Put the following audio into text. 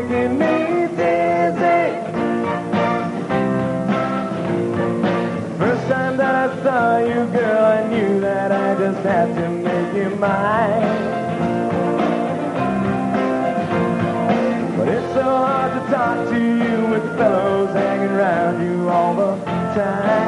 making me dizzy. First time that I saw you, girl, I knew that I just had to make you mine. But it's so hard to talk to you with fellows hanging around you all the time.